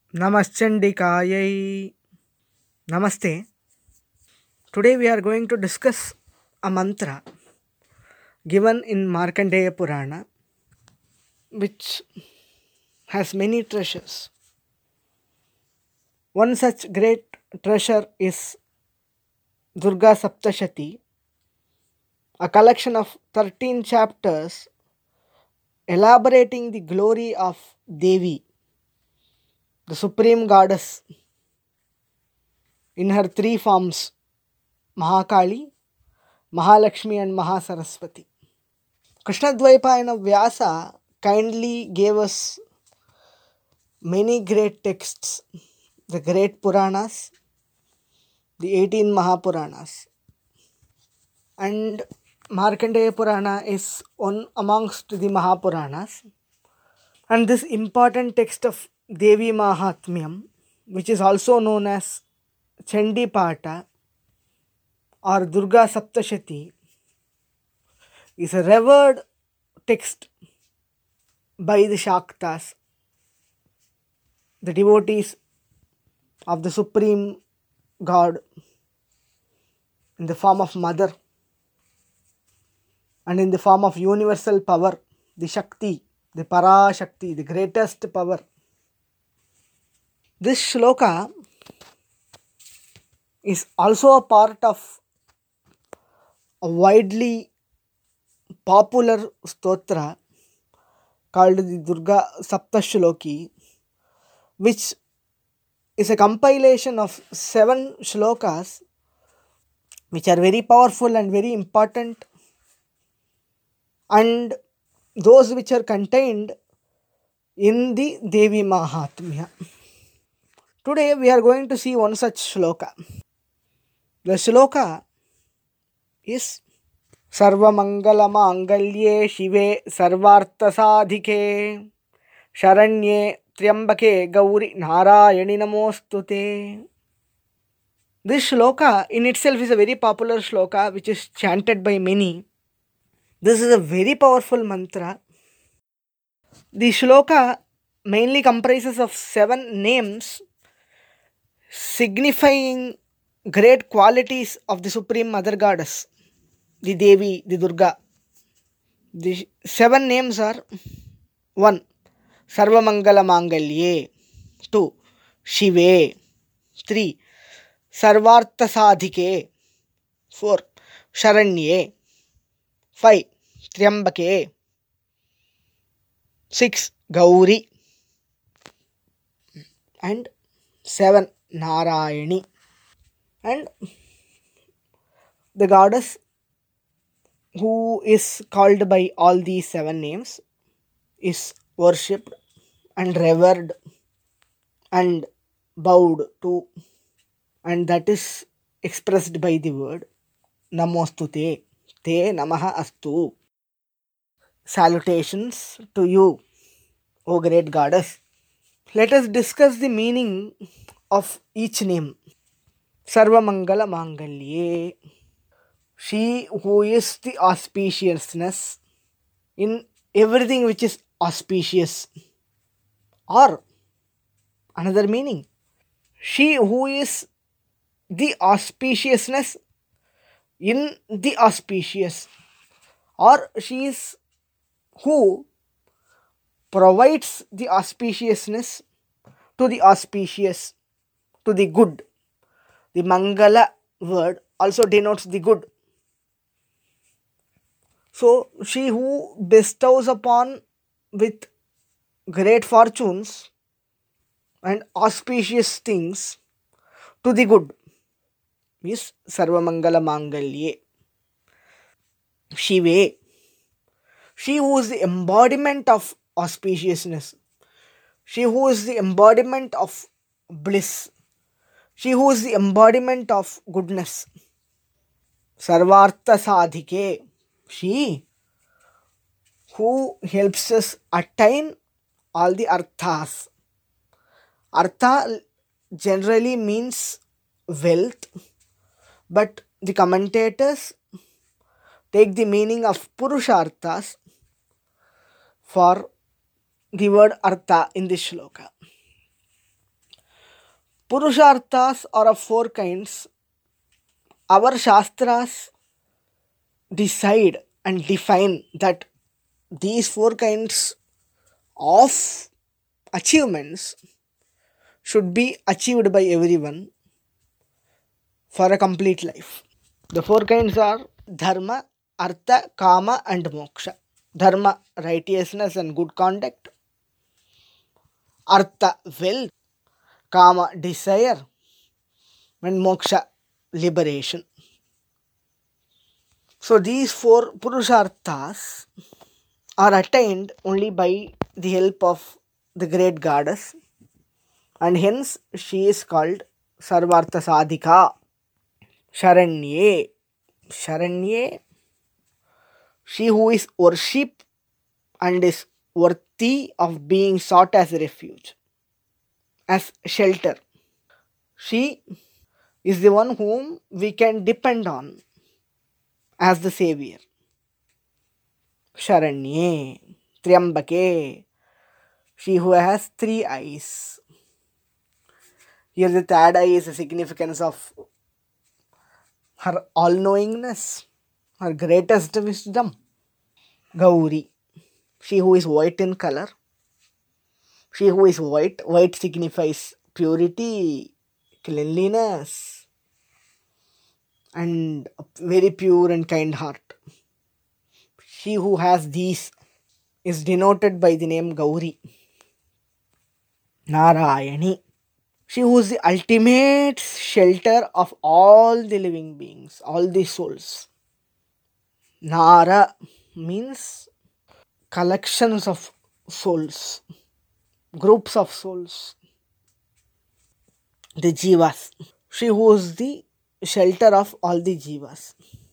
Namaschandikayai. Namaste. Today we are going to discuss a mantra given in Markandeya Purana, which has many treasures. One such great treasure is Durga Saptashati, a collection of 13 chapters elaborating the glory of Devi, the supreme goddess, in her three forms Mahakali, Mahalakshmi, and Mahasaraswati. Krishnadvaipayana Vyasa kindly gave us many great texts, the great Puranas, the 18 Mahapuranas. And Markandeya Purana is one amongst the Mahapuranas. And this important text of Devi Mahatmyam, which is also known as Chandi Pata or Durga Saptashati, is a revered text by the Shaktas, the devotees of the Supreme God in the form of Mother and in the form of universal power, the Shakti, the Parashakti, the greatest power. This shloka is also a part of a widely popular stotra called the Durga Saptashloki, which is a compilation of 7 shlokas which are very powerful and very important, and those which are contained in the Devi Mahatmya. Today we are going to see one such shloka. The shloka is Sarvamangala Mangalye Shive Sarvarthasadhike Sharanye Triambake Gauri Narayani Namostute. This shloka in itself is a very popular shloka which is chanted by many. This is a very powerful mantra. The shloka mainly comprises of 7 names signifying great qualities of the Supreme Mother Goddess, the Devi, the Durga. The 7 names are 1. Sarvamangala Mangalye, 2. Shive, 3. Sarvartha Sadhike, 4. Sharanye, 5. Triambake, 6. Gauri, and 7. Narayani. And the goddess who is called by all these 7 names is worshipped and revered and bowed to, and that is expressed by the word Namostute, Te Namaha Astu. Salutations to you, O great goddess. Let us discuss the meaning of each name. Sarvamangala Mangalye, she who is the auspiciousness in everything which is auspicious. Or another meaning, she who is the auspiciousness in the auspicious, or she is who provides the auspiciousness to the auspicious, to the good. The Mangala word also denotes the good. So, she who bestows upon with great fortunes and auspicious things to the good is Sarvamangala Mangalye. Shive, she who is the embodiment of auspiciousness, she who is the embodiment of bliss, she who is the embodiment of goodness. Sarvartha Sadhike, she who helps us attain all the arthas. Artha generally means wealth, but the commentators take the meaning of Purusharthas for the word Artha in this shloka. Purusharthas are of four kinds. Our Shastras decide and define that these four kinds of achievements should be achieved by everyone for a complete life. The four kinds are dharma, artha, kama, and moksha. Dharma, righteousness and good conduct. Artha, wealth. Kama, desire. And moksha, liberation. So these four purusharthas are attained only by the help of the great goddess, and hence she is called Sarvartha Sadhika. Sharanye. Sharanye, she who is worshipped and is worthy of being sought as refuge, as shelter. She is the one whom we can depend on as the savior. Sharanye, Triambake, she who has three eyes. Here the third eye is the significance of her all-knowingness, her greatest wisdom. Gauri, she who is white in color. She who is white, white signifies purity, cleanliness, and a very pure and kind heart. She who has these is denoted by the name Gauri. Narayani, she who is the ultimate shelter of all the living beings, all the souls. Nara means collections of souls, groups of souls. The Jivas, she who is the shelter of all the Jivas,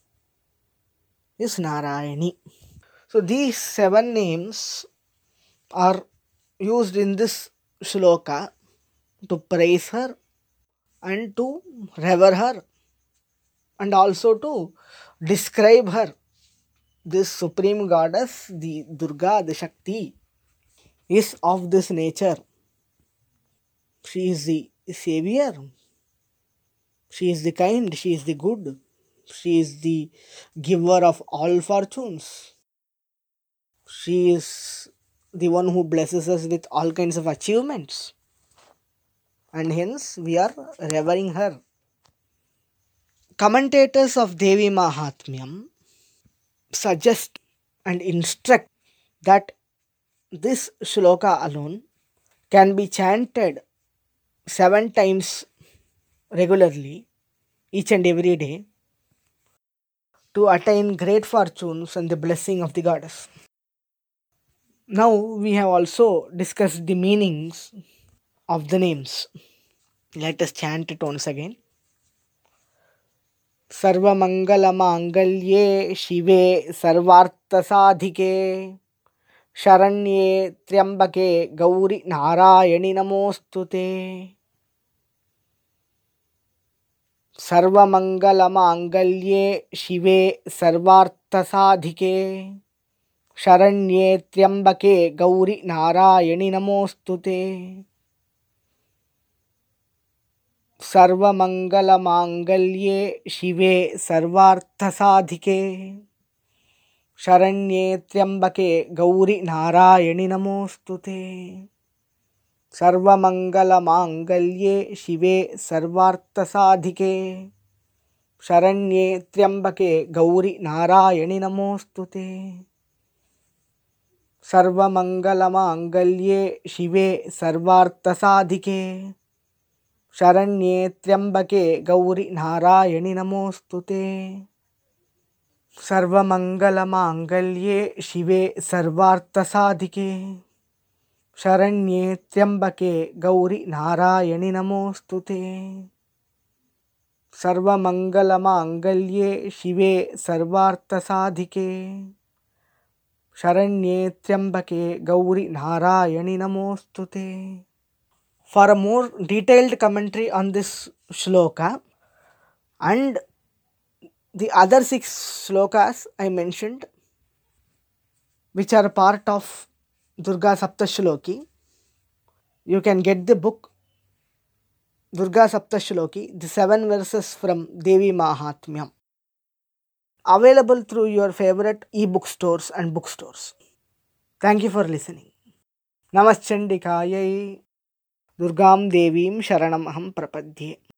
is Narayani. So these seven names are used in this shloka to praise her and to revere her and also to describe her. This supreme goddess, the Durga, the Shakti, is of this nature. She is the savior. She is the kind. She is the good. She is the giver of all fortunes. She is the one who blesses us with all kinds of achievements. And hence we are revering her. Commentators of Devi Mahatmyam suggest and instruct that this shloka alone can be chanted 7 times regularly, each and every day, to attain great fortunes and the blessing of the goddess. Now we have also discussed the meanings of the names. Let us chant it once again. सर्वमङ्गलमाङ्गल्ये शिवे सर्वार्थसाधिके शरण्ये त्र्यम्बके गौरि नारायणि नमोऽस्तु ते. सर्वमङ्गलमाङ्गल्ये शिवे सर्वार्थसाधिके शरण्ये त्र्यम्बके गौरि नारायणि नमोऽस्तु ते. सर्वमङ्गलमाङ्गल्ये शिवे सर्वार्थसाधिके शरण्ये त्र्यम्बके गौरि नारायणि नमोऽस्तु ते. सर्वमङ्गलमाङ्गल्ये शिवे सर्वार्थसाधिके शरण्ये त्र्यम्बके गौरि नारायणि नमोऽस्तु ते. सर्वमङ्गलमाङ्गल्ये शिवे सर्वार्थसाधिके शरण्ये त्र्यम्बके गौरि नारायणि नमोऽस्तु ते. सर्वमङ्गलमाङ्गल्ये शिवे सर्वार्थसाधिके शरण्ये त्र्यम्बके गौरि नारायणि नमोऽस्तु ते. सर्वमङ्गलमाङ्गल्ये शिवे सर्वार्थसाधिके शरण्ये त्र्यम्बके गौरि नारायणि नमोऽस्तु ते. For a more detailed commentary on this shloka and the other 6 shlokas I mentioned, which are part of Durga Saptashloki, you can get the book Durga Saptashloki, the 7 verses from Devi Mahatmyam. Available through your favorite e-book stores and bookstores. Thank you for listening. Namaschandikayai Durgam Devim Sharanam Aham Prapadye.